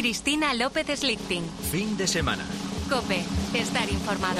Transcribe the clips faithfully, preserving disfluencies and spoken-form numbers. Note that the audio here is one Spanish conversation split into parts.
Cristina López Slichting. Fin de semana. COPE. Estar informado.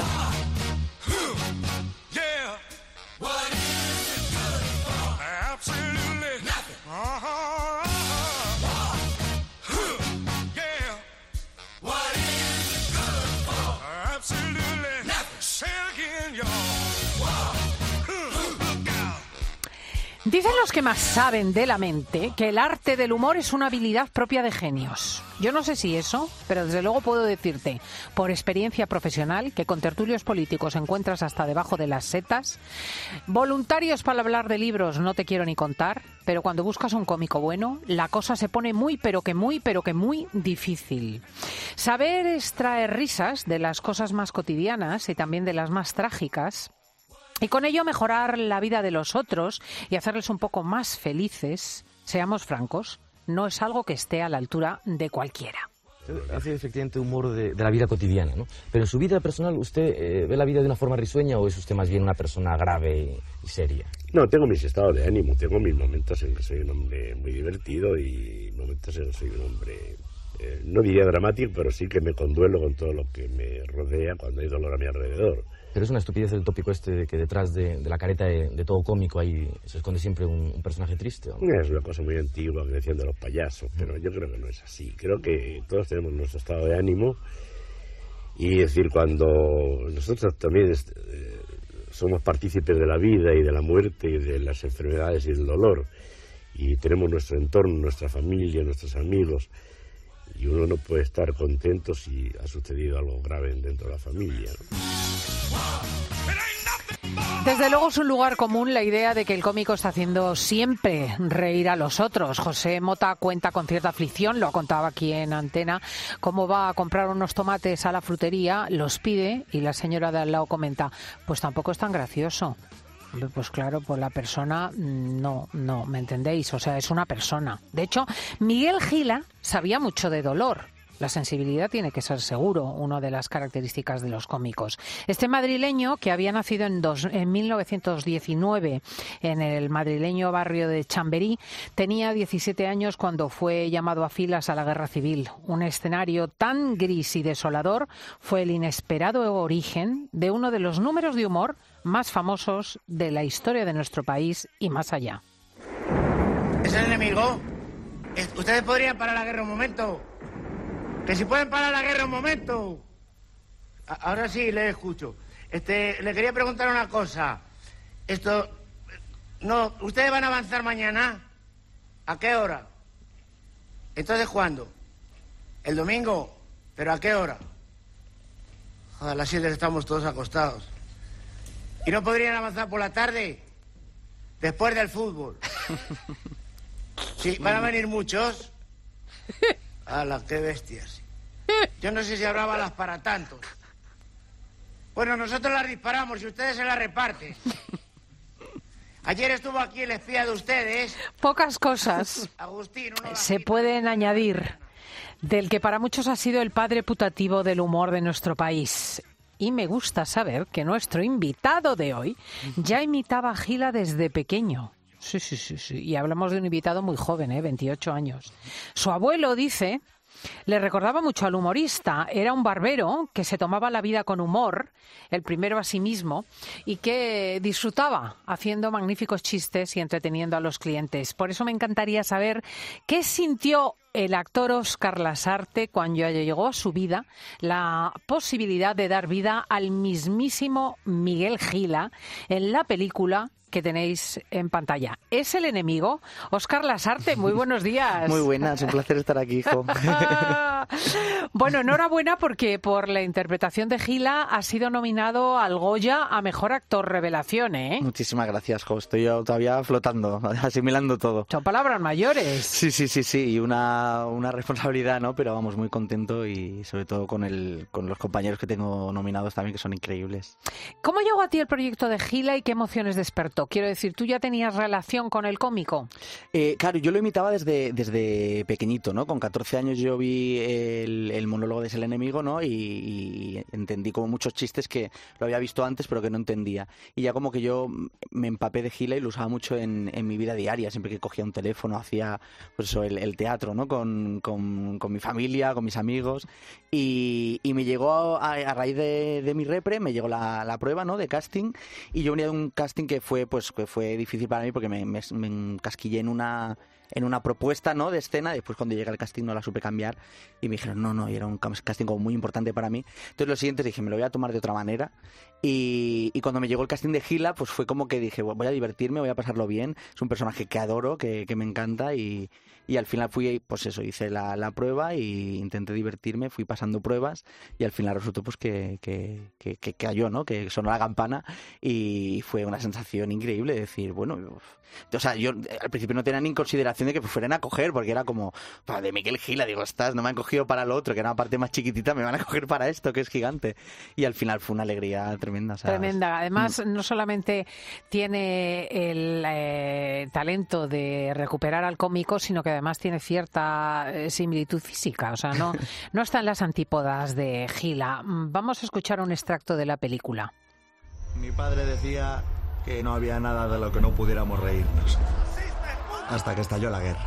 Dicen los que más saben de la mente que el arte del humor es una habilidad propia de genios. Yo no sé si eso, pero desde luego puedo decirte, por experiencia profesional, que con tertulios políticos encuentras hasta debajo de las setas. Voluntarios para hablar de libros no te quiero ni contar, pero cuando buscas un cómico bueno, la cosa se pone muy, pero que muy, pero que muy difícil. Saber extraer risas de las cosas más cotidianas y también de las más trágicas, y con ello mejorar la vida de los otros y hacerles un poco más felices, seamos francos, no es algo que esté a la altura de cualquiera. Hace efectivamente humor de, de la vida cotidiana, ¿no? Pero en su vida personal, ¿usted eh, ve la vida de una forma risueña o es usted más bien una persona grave y seria? No, tengo mis estados de ánimo, tengo mis momentos en que soy un hombre muy divertido y momentos en que soy un hombre, eh, no diría dramático, pero sí que me conduelo con todo lo que me rodea cuando hay dolor a mi alrededor. Pero es una estupidez el tópico este de que detrás de, de la careta de, de todo cómico ahí se esconde siempre un, un personaje triste, ¿o no? Es una cosa muy antigua que decían de los payasos, pero yo creo que no es así. Creo que todos tenemos nuestro estado de ánimo y es decir, cuando nosotros también eh, somos partícipes de la vida y de la muerte y de las enfermedades y del dolor y tenemos nuestro entorno, nuestra familia, nuestros amigos y uno no puede estar contento si ha sucedido algo grave dentro de la familia, ¿no? Desde luego es un lugar común la idea de que el cómico está haciendo siempre reír a los otros. José Mota cuenta con cierta aflicción, lo ha contado aquí en Antena, cómo va a comprar unos tomates a la frutería, los pide y la señora de al lado comenta, pues tampoco es tan gracioso. Pues claro, pues la persona, no, no, ¿me entendéis? O sea, es una persona. De hecho, Miguel Gila sabía mucho de dolor. La sensibilidad tiene que ser seguro una de las características de los cómicos. Este madrileño, que había nacido en, dos, en mil novecientos diecinueve en el madrileño barrio de Chamberí, tenía diecisiete años cuando fue llamado a filas a la Guerra Civil. Un escenario tan gris y desolador fue el inesperado origen de uno de los números de humor más famosos de la historia de nuestro país y más allá. ¿Es el enemigo? ¿Ustedes podrían parar la guerra un momento? Que si pueden parar la guerra un momento. Ahora sí, le escucho. Este, le quería preguntar una cosa. Esto, no, ¿ustedes van a avanzar mañana? ¿A qué hora? Entonces, ¿cuándo? ¿El domingo? ¿Pero a qué hora? A las siete estamos todos acostados. ¿Y no podrían avanzar por la tarde? Después del fútbol. Sí, ¿van a venir muchos? ¡Hala, qué bestias! Yo no sé si habrá balas para tantos. Bueno, nosotros las disparamos y ustedes se las reparten. Ayer estuvo aquí el espía de ustedes. Pocas cosas Agustín, se pueden añadir del que para muchos ha sido el padre putativo del humor de nuestro país. Y me gusta saber que nuestro invitado de hoy ya imitaba a Gila desde pequeño. Sí, sí, sí, sí. Y hablamos de un invitado muy joven, ¿eh? veintiocho años. Su abuelo, dice, le recordaba mucho al humorista. Era un barbero que se tomaba la vida con humor, el primero a sí mismo, y que disfrutaba haciendo magníficos chistes y entreteniendo a los clientes. Por eso me encantaría saber qué sintió el actor Óscar Lasarte cuando llegó a su vida la posibilidad de dar vida al mismísimo Miguel Gila en la película que tenéis en pantalla. ¿Es el enemigo? Óscar Lasarte, muy buenos días. Muy buenas, un placer estar aquí, hijo. Bueno, enhorabuena porque por la interpretación de Gila ha sido nominado al Goya a Mejor Actor Revelación, ¿eh? Muchísimas gracias, jo. Estoy todavía flotando, asimilando todo. Son palabras mayores. Sí, sí, sí, sí, y una, una responsabilidad, ¿no? Pero vamos, muy contento y sobre todo con, el, con los compañeros que tengo nominados también, que son increíbles. ¿Cómo llegó a ti el proyecto de Gila y qué emociones despertó? momento? Quiero decir, ¿tú ya tenías relación con el cómico? Eh, claro, yo lo imitaba desde, desde pequeñito, ¿no? Con catorce años yo vi el, el monólogo de Es el enemigo, ¿no? Y, y entendí como muchos chistes que lo había visto antes pero que no entendía. Y ya como que yo me empapé de Gila y lo usaba mucho en, en mi vida diaria. Siempre que cogía un teléfono hacía pues eso, el, el teatro, ¿no? Con, con, con mi familia, con mis amigos. Y, y me llegó a, a raíz de, de mi repre, me llegó la, la prueba, ¿no? De casting. Y yo venía de un casting que fue, pues, que fue difícil para mí porque me, me, me encasquillé en una... en una propuesta, ¿no?, de escena. Después cuando llegué al casting no la supe cambiar y me dijeron no, no, y era un casting como muy importante para mí. Entonces lo siguiente dije, me lo voy a tomar de otra manera y, y cuando me llegó el casting de Gila, pues fue como que dije, voy a divertirme, voy a pasarlo bien, es un personaje que adoro, que, que me encanta y, y al final fui, pues eso, hice la, la prueba y intenté divertirme, fui pasando pruebas y al final resultó pues que, que, que, que cayó, ¿no?, que sonó la campana y fue una sensación increíble de decir, bueno, o sea, yo al principio no tenía ni consideración de que me fueran a coger, porque era como, de Miquel Gila, digo, estás, no me han cogido para lo otro, que era una parte más chiquitita, me van a coger para esto, que es gigante. Y al final fue una alegría tremenda. O sea, tremenda. Además, mm. no solamente tiene el eh, talento de recuperar al cómico, sino que además tiene cierta eh, similitud física. O sea, no, no está en las antípodas de Gila. Vamos a escuchar un extracto de la película. Mi padre decía que no había nada de lo que no pudiéramos reírnos. Hasta que estalló la guerra.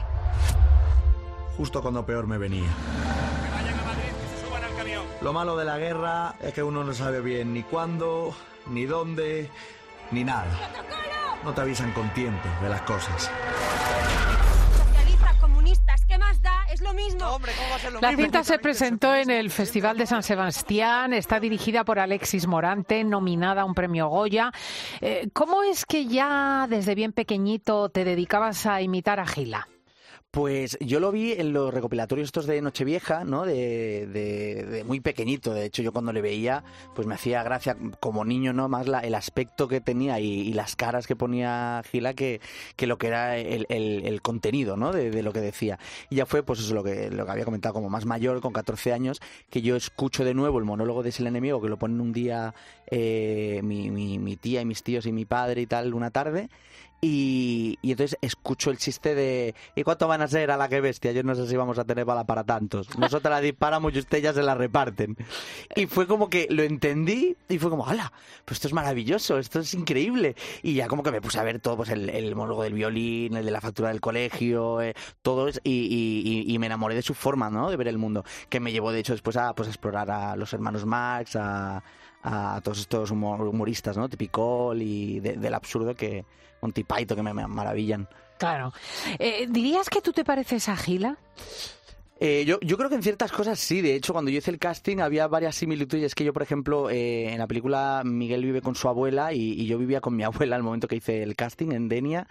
Justo cuando peor me venía. Que vayan a Madrid, que se suban al camión. Lo malo de la guerra es que uno no sabe bien ni cuándo, ni dónde, ni nada. No te avisan con tiempo de las cosas. Socialistas, comunistas, ¿qué más da? Es lo mismo. No, hombre, ¿cómo va a ser lo La mismo? cinta se presentó en el Festival de San Sebastián, está dirigida por Alexis Morante, nominada a un premio Goya. Eh, ¿Cómo es que ya desde bien pequeñito te dedicabas a imitar a Gila? Pues yo lo vi en los recopilatorios estos de Nochevieja, ¿no? De, de, de muy pequeñito. De hecho, yo cuando le veía, pues me hacía gracia como niño, ¿no? Más la, el aspecto que tenía y, y las caras que ponía Gila que, que lo que era el, el, el contenido, ¿no? De, de lo que decía. Y ya fue, pues eso, lo que, lo que había comentado como más mayor, con catorce años, que yo escucho de nuevo el monólogo de Es el enemigo, que lo ponen un día eh, mi, mi, mi tía y mis tíos y mi padre y tal, una tarde. Y, y entonces escucho el chiste de ¿y cuánto van a ser a la que bestia? Yo no sé si vamos a tener bala para tantos. Nosotros la disparamos y ustedes ya se la reparten. Y fue como que lo entendí y fue como, ¡hala! Pues esto es maravilloso, esto es increíble. Y ya como que me puse a ver todo, pues el, el monólogo del violín, el de la factura del colegio, eh, todo eso, y, y, y me enamoré de su forma, ¿no?, de ver el mundo, que me llevó de hecho después a, pues, a explorar a los hermanos Marx, a, a todos estos humor, humoristas, ¿no?, Tipicol y de, del absurdo, que Monty Python, que me, me maravillan. Claro. Eh, ¿Dirías que tú te pareces a Gila? Eh, yo, yo creo que en ciertas cosas sí. De hecho, cuando yo hice el casting había varias similitudes. Que yo, por ejemplo, eh, en la película Miguel vive con su abuela y, y yo vivía con mi abuela al momento que hice el casting en Denia.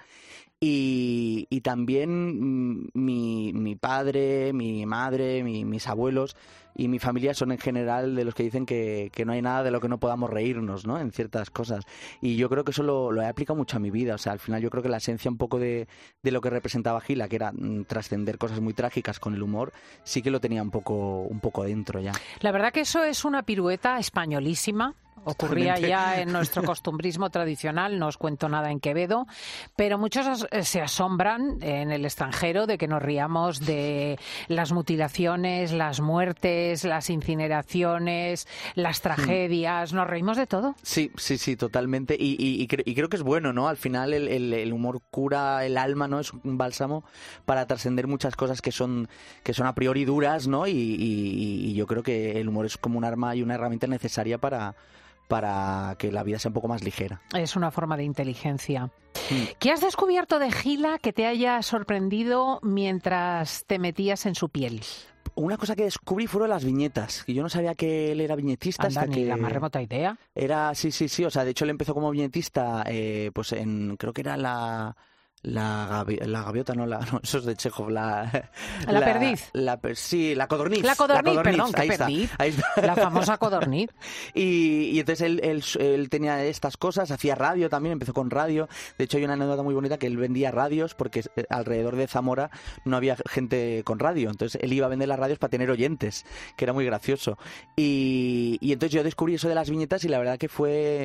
Y, y también mm, mi, mi padre, mi madre, mi, mis abuelos y mi familia son en general de los que dicen que, que no hay nada de lo que no podamos reírnos, ¿no?, en ciertas cosas. Y yo creo que eso lo, lo he aplicado mucho a mi vida. O sea, al final yo creo que la esencia un poco de, de lo que representaba Gila, que era mm, trascender cosas muy trágicas con el humor, sí que lo tenía un poco, un poco dentro ya. La verdad que eso es una pirueta españolísima. Ocurría Totalmente. ya en nuestro costumbrismo tradicional, no os cuento nada en Quevedo, pero muchos se asombran en el extranjero de que nos riamos de las mutilaciones, las muertes, las incineraciones, las tragedias, nos reímos de todo. Sí, sí, sí, totalmente. Y, y, y, cre- y creo que es bueno, ¿no? Al final el, el, el humor cura el alma, ¿no? Es un bálsamo para trascender muchas cosas que son, que son a priori duras, ¿no? Y, y, y yo creo que el humor es como un arma y una herramienta necesaria para... para que la vida sea un poco más ligera. Es una forma de inteligencia. Mm. ¿Qué has descubierto de Gila que te haya sorprendido mientras te metías en su piel? Una cosa que descubrí fueron las viñetas, que yo no sabía que él era viñetista. Anda, hasta ni que la más remota idea. Era, sí, sí, sí, o sea, de hecho él empezó como viñetista, eh, pues en, creo que era la... La, gavi- la gaviota, no, la, no, eso es de Chekhov. La, ¿La perdiz? La, per- sí, la codorniz. La codorniz, perdón, ahí ¿qué está, perdiz? ahí está. La famosa codorniz. Y, y entonces él, él, él tenía estas cosas, hacía radio también, empezó con radio. De hecho hay una anécdota muy bonita que él vendía radios porque alrededor de Zamora no había gente con radio. Entonces él iba a vender las radios para tener oyentes, que era muy gracioso. Y, y entonces yo descubrí eso de las viñetas y la verdad que fue...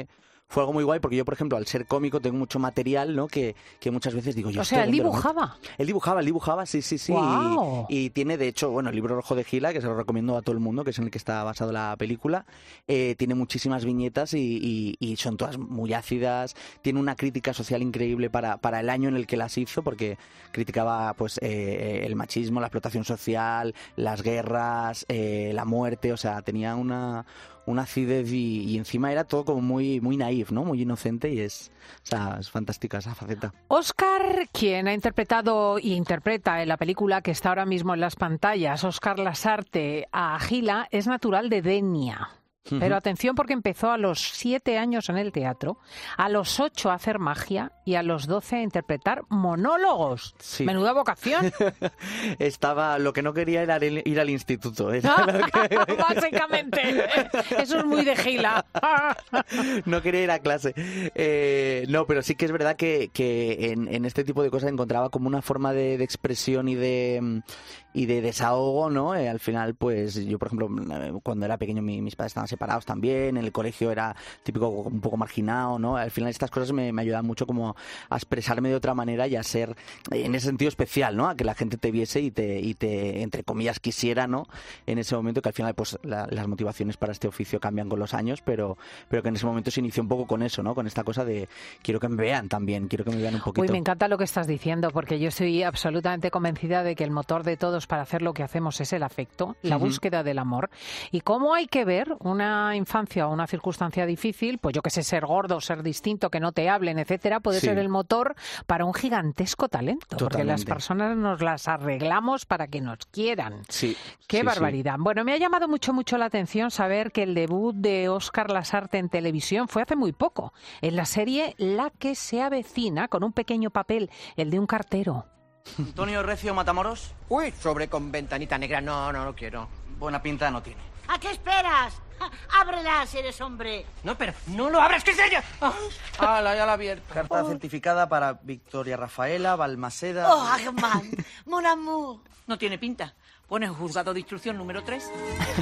fue algo muy guay porque yo, por ejemplo, al ser cómico tengo mucho material, ¿no? Que, que muchas veces digo yo... O sea, él dibujaba. Él dibujaba, él dibujaba, sí, sí, sí. Wow. Y, y tiene, de hecho, bueno, el libro rojo de Gila, que se lo recomiendo a todo el mundo, que es en el que está basado la película, eh, tiene muchísimas viñetas y, y, y son todas muy ácidas. Tiene una crítica social increíble para, para el año en el que las hizo, porque criticaba pues eh, el machismo, la explotación social, las guerras, eh, la muerte, o sea, tenía una... una acidez y, y encima era todo como muy muy naif, ¿no? Muy inocente y es, o sea, es fantástica esa faceta. Óscar, quien ha interpretado y interpreta en la película que está ahora mismo en las pantallas, Óscar Lasarte, a Gila, es natural de Denia. Pero atención porque empezó a los siete años en el teatro, a los ocho a hacer magia y a los doce a interpretar monólogos. Sí. Menuda vocación. Estaba, lo que no quería era ir al instituto. Era lo que... Básicamente, eso es muy de Gila. No quería ir a clase. Eh, no, pero sí que es verdad que, que en, en este tipo de cosas encontraba como una forma de, de expresión y de... y de desahogo, ¿no? Eh, al final, pues yo, por ejemplo, cuando era pequeño mi, mis padres estaban separados también, en el colegio era típico un poco marginado, ¿no? Al final estas cosas me, me ayudan mucho como a expresarme de otra manera y a ser, en ese sentido, especial, ¿no? A que la gente te viese y te, y te entre comillas, quisiera, ¿no? En ese momento, que al final, pues la, las motivaciones para este oficio cambian con los años, pero, pero que en ese momento se inició un poco con eso, ¿no? Con esta cosa de quiero que me vean también, quiero que me vean un poquito. Uy, me encanta lo que estás diciendo, porque yo estoy absolutamente convencida de que el motor de todos para hacer lo que hacemos es el afecto, la uh-huh. búsqueda del amor. Y cómo hay que ver una infancia o una circunstancia difícil, pues yo que sé, ser gordo, ser distinto, que no te hablen, etcétera, puede sí. ser el motor para un gigantesco talento. Totalmente. Porque las personas nos las arreglamos para que nos quieran. Sí. Qué sí, barbaridad. Sí. Bueno, me ha llamado mucho, mucho la atención saber que el debut de Óscar Lasarte en televisión fue hace muy poco, en la serie La que se avecina, con un pequeño papel, el de un cartero. Antonio Recio Matamoros. Uy, sobre con ventanita negra. No, no, no quiero. Buena pinta no tiene. ¿A qué esperas? ¡Ábrela, si eres hombre! No, pero no lo abras, que es ella. ¡Hala, ya la abierto! Carta oh. certificada para Victoria Rafaela Balmaceda. ¡Oh, Armand! ¡Mon amour! No tiene pinta. Pone juzgado de instrucción número tres.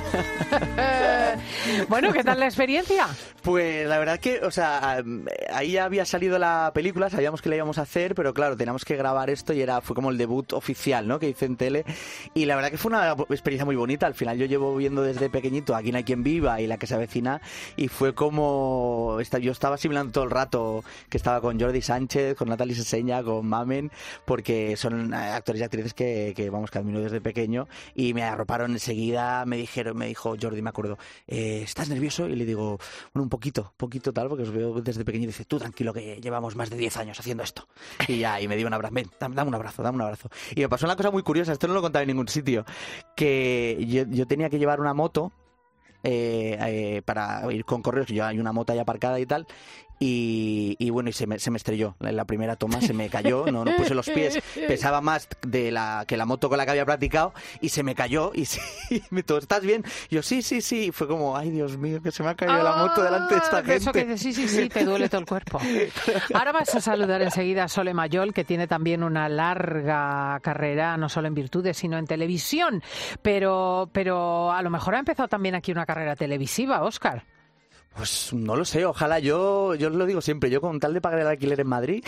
Bueno, ¿qué tal la experiencia? Pues la verdad que, o sea, ahí ya había salido la película, sabíamos que la íbamos a hacer, pero claro, teníamos que grabar esto y era fue como el debut oficial, ¿no? Que hice en tele. Y la verdad que fue una experiencia muy bonita. Al final yo llevo viendo desde pequeñito Aquí no hay quien viva y La que se avecina, y fue como... Yo estaba asimilando todo el rato que estaba con Jordi Sánchez, con Natalie Seseña, con Mamen, porque son actores y actrices que, que vamos, que admiro desde pequeño. Y me arroparon enseguida, me dijeron, me dijo Jordi, me acuerdo, eh, ¿estás nervioso? Y le digo, bueno, un poquito, poquito tal, porque os veo desde pequeño. Y dice, tú tranquilo, que llevamos más de diez años haciendo esto. Y ya, y me dio un abrazo, ven, dame, dame un abrazo, dame un abrazo. Y me pasó una cosa muy curiosa, esto no lo contaba en ningún sitio, que yo, yo tenía que llevar una moto eh, eh, para ir con correos, yo hay una moto ahí aparcada y tal. Y, y bueno, y se me, se me estrelló. En la primera toma se me cayó, no, no puse los pies, pesaba más de la que la moto con la que había practicado y se me cayó. Y sí, me dijo, ¿estás bien? Y yo, sí, sí, sí. Y fue como, ay, Dios mío, que se me ha caído ah, la moto delante de esta gente. Eso que dices, sí, sí, sí, te duele todo el cuerpo. Ahora vas a saludar enseguida a Sole Mayol, que tiene también una larga carrera, no solo en virtudes, sino en televisión. Pero, pero a lo mejor ha empezado también aquí una carrera televisiva, Óscar. Pues no lo sé, ojalá. Yo yo lo digo siempre, yo con tal de pagar el alquiler en Madrid,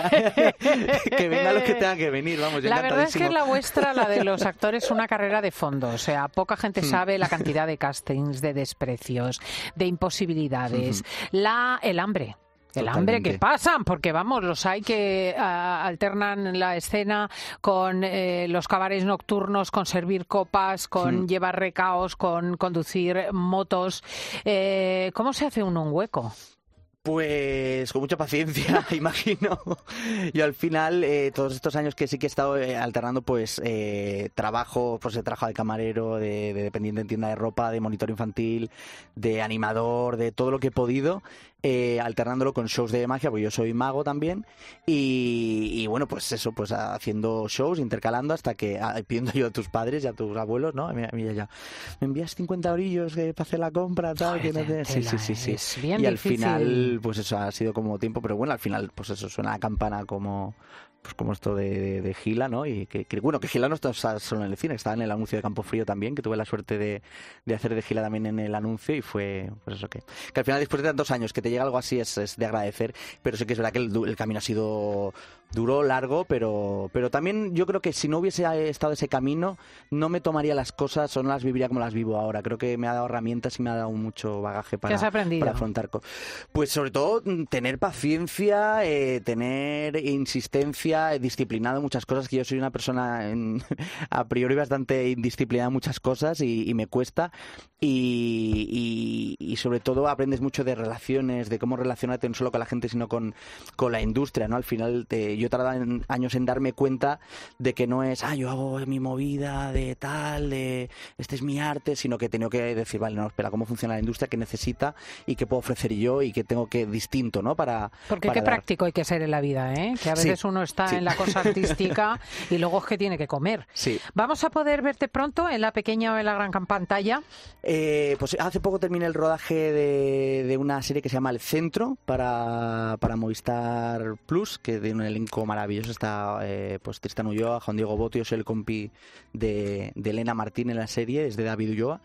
que venga lo que tenga que venir, vamos. La verdad es que la vuestra, la de los actores, una carrera de fondo. O sea, poca gente sabe la cantidad de castings, de desprecios, de imposibilidades, la el hambre. El Totalmente. hambre que pasan, porque vamos, los hay que uh, alternan la escena con eh, los cabarets nocturnos, con servir copas, con hmm. llevar recaos, con conducir motos. Eh, ¿Cómo se hace uno un hueco? Pues con mucha paciencia, imagino. Yo al final, eh, todos estos años que sí que he estado eh, alternando, pues eh, trabajo, pues he trabajado de camarero, de, de dependiente en tienda de ropa, de monitor infantil, de animador, de todo lo que he podido, eh, alternándolo con shows de magia, porque yo soy mago también, y, y bueno, pues eso, pues haciendo shows, intercalando, hasta que ah, pidiendo yo a tus padres y a tus abuelos, ¿no? Mira, mira ya, me envías cincuenta orillos eh, para hacer la compra, tal, Ay, que no te... Sí, sí, sí, sí. Es bien y al difícil. final, pues eso ha sido como tiempo, pero bueno, al final, pues eso, suena la campana como, pues como esto de, de, de Gila, ¿no? Y que, que bueno, que Gila no está solo en el cine, estaba en el anuncio de Campofrío también, que tuve la suerte de, de hacer de Gila también en el anuncio y fue, pues eso que, que al final después de tantos años que te llega algo así es, es de agradecer, pero sí que es verdad que el, el camino ha sido duro, largo, pero, pero también yo creo que si no hubiese estado ese camino, no me tomaría las cosas o no las viviría como las vivo ahora. Creo que me ha dado herramientas y me ha dado mucho bagaje para, ¿Qué has aprendido? para afrontar cosas. Pues sobre todo tener paciencia, eh, tener insistencia, eh, disciplinado en muchas cosas, que yo soy una persona en, a priori bastante indisciplinada en muchas cosas y, y me cuesta. Y, y, y sobre todo aprendes mucho de relaciones, de cómo relacionarte no solo con la gente, sino con, con la industria, ¿no? Al final te, yo he tardado en, años en darme cuenta de que no es, ah, yo hago mi movida de tal, de este es mi arte, sino que he tenido que decir, vale, no, espera, cómo funciona la industria, qué necesita y qué puedo ofrecer yo y qué tengo que distinto, ¿no? Para Porque para qué dar. práctico hay que ser en la vida, ¿eh? Que a veces Sí, uno está sí. en la cosa artística y luego es que tiene que comer. Sí. ¿Vamos a poder verte pronto en la pequeña o en la gran pantalla? Eh, pues hace poco terminé el rodaje de, de una serie que se llama El Centro para, para Movistar Plus, que de un elenco maravilloso. Está eh, pues Tristan Ulloa, Juan Diego Boto, yo soy el compi de, de Elena Martín en la serie, es de David Ulloa.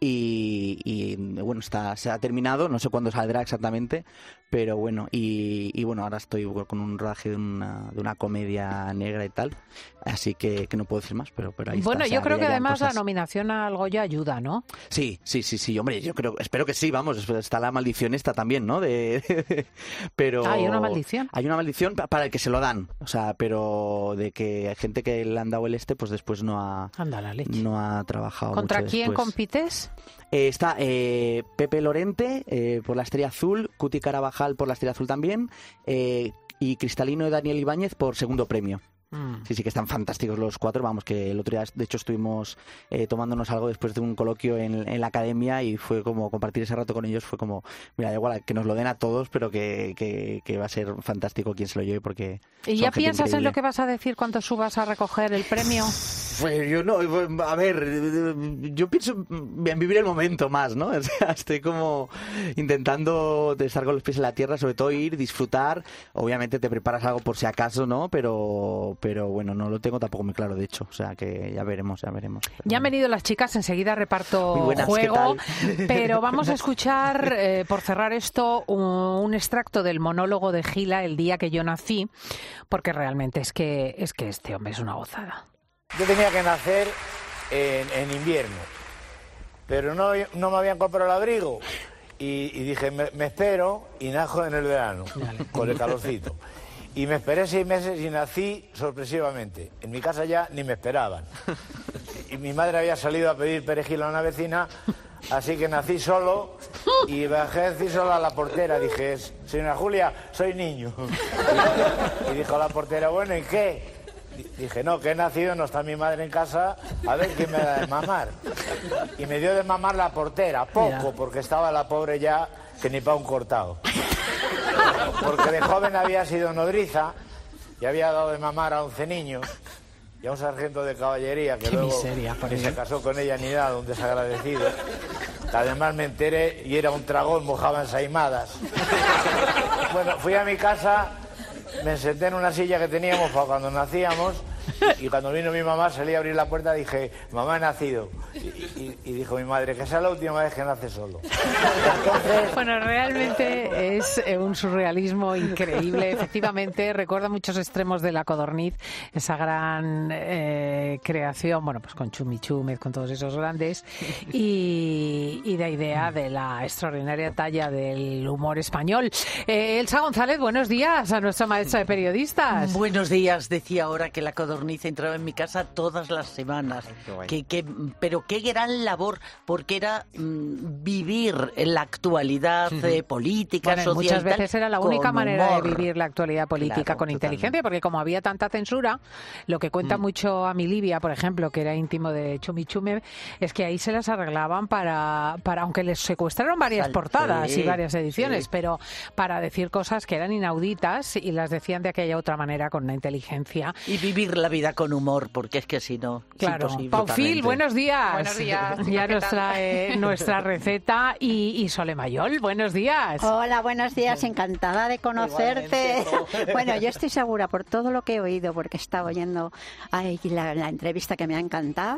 Y, y bueno, está, se ha terminado, no sé cuándo saldrá exactamente, pero bueno, y, y bueno, ahora estoy con un rodaje de una, de una comedia negra y tal, así que, que no puedo decir más, pero, pero ahí Bueno, está. O sea, yo creo que ya además cosas. la nominación al Goya ayuda, ¿no? Sí, sí, sí, sí, hombre, yo creo, espero que sí, vamos, está la maldición esta también, ¿no? De, pero ¿Hay una maldición? Hay una maldición pa- para el que se lo dan, o sea, pero de que hay gente que le han dado el este, pues después no ha, Anda la leche. no ha trabajado ¿Contra mucho quién después. compites? Eh, está eh, Pepe Lorente eh, por la Estrella Azul, Cuti Carabajal por la Estrella Azul también, eh, y Cristalino y Daniel Ibáñez por segundo premio. Mm. Sí, sí, que están fantásticos los cuatro. Vamos, que el otro día, de hecho, estuvimos eh, tomándonos algo después de un coloquio en, en la academia y fue como compartir ese rato con ellos. Fue como, mira, da igual que nos lo den a todos, pero que, que, que va a ser fantástico quien se lo lleve porque. ¿Y son ya gente piensas en increíble. lo que vas a decir cuando subas a recoger el premio? Pues yo no, a ver, yo pienso en vivir el momento más, ¿no? O sea, estoy como intentando estar con los pies en la tierra, sobre todo ir, disfrutar. Obviamente te preparas algo por si acaso, ¿no? Pero, pero bueno, no lo tengo tampoco muy claro, de hecho. O sea, que ya veremos, ya veremos. Ya han venido las chicas, enseguida reparto Muy buenas, juego, ¿qué tal? pero vamos a escuchar, eh, por cerrar esto, un, un extracto del monólogo de Gila, El día que yo nací, porque realmente es que, es que este hombre es una gozada. Yo tenía que nacer en, en invierno, pero no, no me habían comprado el abrigo. Y, y dije, me, me espero y najo en el verano, con el calorcito. Y me esperé seis meses y nací sorpresivamente. En mi casa ya ni me esperaban. Y mi madre había salido a pedir perejil a una vecina, así que nací solo y bajé a decir solo a la portera. Dije, señora Julia, soy niño. Y dijo la portera, bueno, ¿y qué? Dije, no, que he nacido, no está mi madre en casa, a ver quién me da de mamar. Y me dio de mamar la portera, poco, porque estaba la pobre ya que ni pa' un cortado. Porque de joven había sido nodriza y había dado de mamar a once niños y a un sargento de caballería que Qué luego miseria, por ni Dios. se casó con ella ni nada, un desagradecido. Además me enteré y era un tragón, mojaba ensaimadas. Bueno, fui a mi casa, me senté en una silla que teníamos para cuando nacíamos y cuando vino mi mamá salí a abrir la puerta y dije, mamá, he nacido. Y, y- y dijo mi madre, que sea la última vez que nace solo. Entonces, Bueno, realmente es eh, un surrealismo increíble. Efectivamente, recuerda muchos extremos de La Codorniz, esa gran eh, creación, bueno, pues con Chumi Chúmez, con todos esos grandes, y, y la idea de la extraordinaria talla del humor español. Eh, Elsa González, buenos días a nuestra maestra de periodistas. Buenos días, decía ahora que la codorniz entraba en mi casa todas las semanas. Que, que, pero qué gran labor, porque era mm, vivir en la actualidad eh, política, Bueno, y social. muchas y tal, veces era la única con manera humor. de vivir la actualidad política Claro, con inteligencia, porque como había tanta censura, lo que cuenta Mm. mucho a mi Livia, por ejemplo, que era íntimo de Chumi Chume, es que ahí se las arreglaban para, para aunque les secuestraron varias Sal- portadas sí, y varias ediciones, sí. pero para decir cosas que eran inauditas y las decían de aquella otra manera con una inteligencia. Y vivir la vida con humor, porque es que si no, claro. es imposible. Paufil, buenos días. Buenos días. Ya nos trae nuestra receta. Y, y Sole Mayol, buenos días. Hola, buenos días. Encantada de conocerte. Bueno, yo estoy segura, por todo lo que he oído, porque he estado oyendo ay, la, la entrevista que me ha encantado,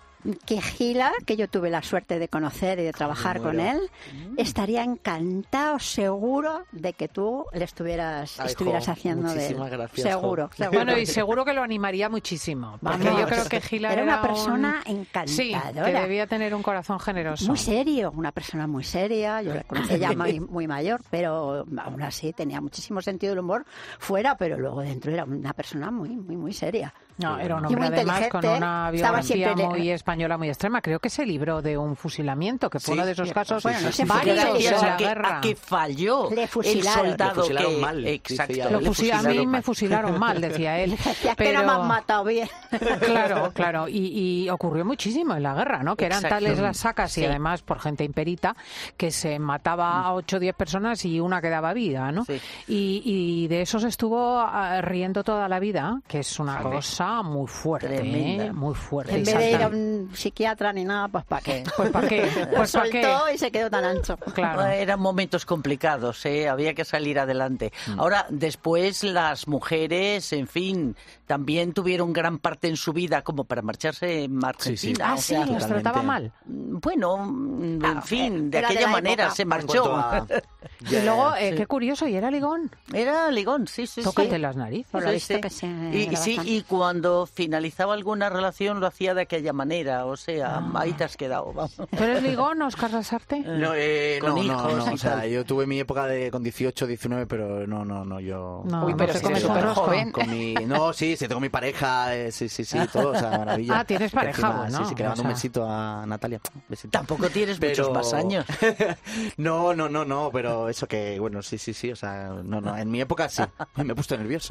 que Gila, que yo tuve la suerte de conocer y de trabajar con él, estaría encantado, seguro, de que tú le estuvieras, Ay, estuvieras jo, haciendo de él. gracias, seguro, jo. seguro. Bueno, y seguro que lo animaría muchísimo. Porque Vamos, yo creo que Gila era era una persona un... encantadora. Sí, que debía tener un corazón generoso. Muy serio, una persona muy seria. Yo la conocí ya muy, muy mayor, pero aún así tenía muchísimo sentido del humor fuera, pero luego dentro era una persona muy, muy, muy seria. No, era un Y muy hombre además con inteligente, una estaba biografía siempre muy le- española, muy extrema. Creo que se libró de un fusilamiento, que fue Sí, uno de esos sí, casos bueno, no sé, varios Fíjate, de o sea, la que, guerra. a que falló Le el fusilaron. soldado Le fusilaron que... mal, dice Exacto. ella. Lo Le fusi- a mí fusilaron me mal. fusilaron mal, decía él. Decías que Pero... no me han matado bien. Claro, claro. Y, y ocurrió muchísimo en la guerra, ¿no? Que eran Exacto. tales las sacas Sí. y además por gente imperita que se mataba a ocho o diez personas y una quedaba viva, ¿no? Sí. Y, y de esos estuvo ah, riendo toda la vida, que es una cosa muy fuerte, Tremenda. ¿eh? Muy fuerte. En vez de ir a Exacto. un psiquiatra ni nada, pues ¿para qué? Pues ¿para qué? Pues ¿para qué? Soltó y se quedó tan ancho. Claro. Eran momentos complicados, ¿eh? Había que salir adelante. Ahora, después las mujeres, en fin, también tuvieron gran parte en su vida como para marcharse en Argentina. Ah, o sí, sea, los trataba mal. Bueno, en Ah, fin, de era de aquella la manera época. se En marchó. cuanto a- Y luego, eh, sí. qué curioso, y era ligón. Era ligón, sí, sí, Tócate sí. las narices. Por lo Sí, visto sí. que se Y, era sí, bastante. y cuando finalizaba alguna relación lo hacía de aquella manera, o sea, Ah. ahí te has quedado, vamos. ¿Tú eres ligón, Oscar Lasarte? No, eh, Con no, hijos no, no, y o sea, tal. yo tuve mi época de con dieciocho, diecinueve, pero no, no, no, yo... No, Uy, no pero se si come eres con súper rosco. joven. Con mi... No, sí, sí, tengo mi pareja, eh, sí, sí, sí, todo, o sea, maravilla. Ah, tienes Que pareja, encima, bueno, Sí, sí, que le o mando un sea. besito a Natalia. Besito. Tampoco tienes Pero- muchos más años. no, no, no, no, pero eso que, bueno, sí, sí, sí, o sea, no, no, en mi época sí. Ay, me he puesto nervioso.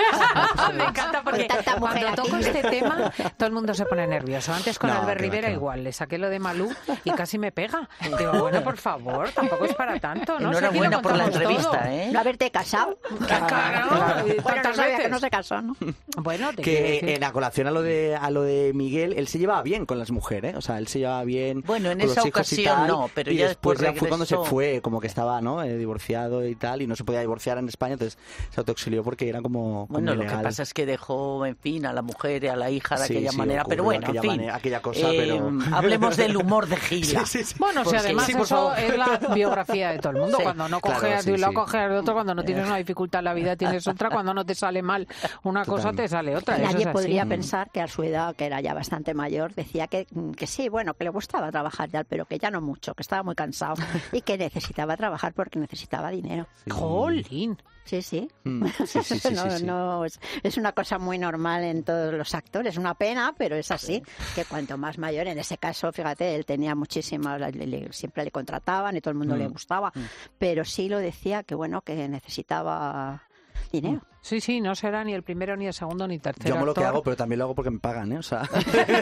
Me encanta porque Con tanta mujer cuando aquí. toco este tema todo el mundo se pone nervioso. Antes con No, Albert que va, Rivera que va. igual, le saqué lo de Malú y casi me pega. Digo, bueno, por favor, tampoco es para tanto, ¿no? Si aquí lo Enhorabuena por la contamos entrevista, todo. ¿eh? No haberte casado. Claro, y Bueno, no tantas sabía que veces. no se casó, ¿no? Bueno, te quiero Que decir. en la colación a lo de a lo de Miguel, él se llevaba bien con las mujeres, ¿eh? O sea, él se llevaba bien Bueno, en con esa los hijos y ocasión tal, no, pero y ya después después ya fue cuando se regresó. fue, como que estaba, ¿no? Eh, divorciado y tal, y no se podía divorciar en España, entonces se autoexilió porque era como, como Bueno, lo que ilegal. pasa es que dejó, en fin, a la mujer y a la hija de Sí, aquella sí, manera. Pero ocurrió bueno, aquella en fin. manera- aquella cosa, eh, pero- Hablemos del humor de Gila. Sí, sí, sí. Bueno, si Porque- además sí, por eso favor. es la biografía de todo el mundo. Sí. Cuando no Claro, cojeas sí, de un lado, sí. cojeas de otro. Cuando no tienes una dificultad en la vida, tienes otra. Cuando no te sale mal una cosa, Totalmente. te sale otra. Eso Nadie es así. podría pensar que a su edad, que era ya bastante mayor, decía que, que sí, bueno, que le gustaba trabajar ya, pero que ya no mucho, que estaba muy cansado y que necesitaba trabajar porque necesitaba dinero. Jolín. Sí, sí. Mm, sí, sí, sí, no, sí, sí. no, es, es una cosa muy normal en todos los actores, una pena, pero es así, que cuanto más mayor, en ese caso, fíjate, él tenía muchísimas, le- le- siempre le contrataban y todo el mundo le Mm. gustaba, pero sí lo decía que bueno, que necesitaba dinero. Sí, sí, no será ni el primero, ni el segundo, ni tercero. Yo amo lo que actor. hago, pero también lo hago porque me pagan, ¿eh? O sea,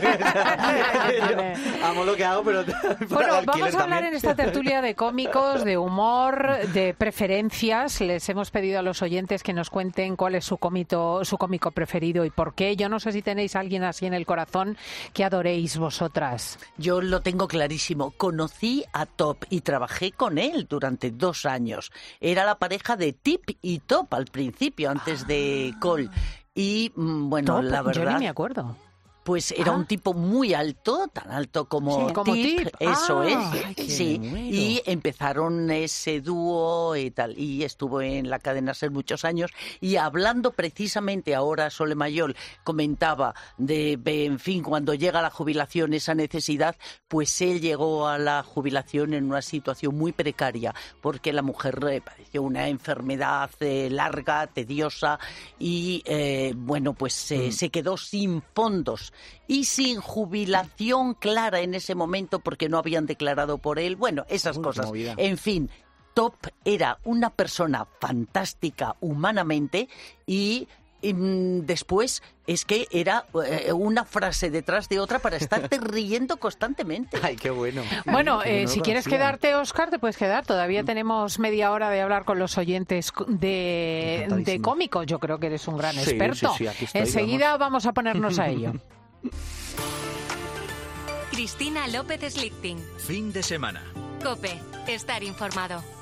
amo lo que hago, pero Bueno, vamos a hablar en esta tertulia de cómicos, de humor, de preferencias. Les hemos pedido a los oyentes que nos cuenten cuál es su cómico, su cómico preferido y por qué. Yo no sé si tenéis a alguien así en el corazón que adoréis vosotras. Yo lo tengo clarísimo. Conocí a Top y trabajé con él durante dos años. Era la pareja de Tip y Top al principio, antes de Cole. Y mm, bueno, Top, la verdad... yo ni me acuerdo. Pues era Ah. un tipo muy alto, tan alto como, Sí, como Tip, Tip. eso Ah, es, ay, que sí. me muero. Y empezaron ese dúo y tal, y estuvo en la cadena SER muchos años. Y hablando precisamente ahora, Sole Mayol comentaba de, de, en fin, cuando llega la jubilación, esa necesidad, pues él llegó a la jubilación en una situación muy precaria, porque la mujer eh, padeció una enfermedad eh, larga, tediosa, y eh, bueno, pues eh, Mm. se quedó sin fondos y sin jubilación clara en ese momento porque no habían declarado por él. Bueno, esas Uy, qué cosas. movida. En fin, Top era una persona fantástica humanamente y y mm, después es que era eh, una frase detrás de otra para estarte riendo constantemente. Ay, qué bueno. Bueno, Qué eh, no si lo quieres conocía. quedarte, Óscar, te puedes quedar. Todavía tenemos media hora de hablar con los oyentes de, Encantadísimo. de cómicos. Yo creo que eres un gran Sí, experto. sí, sí, aquí estoy, Enseguida vamos. vamos a ponernos a ello. Cristina López Slichting. Fin de semana. COPE. Estar informado.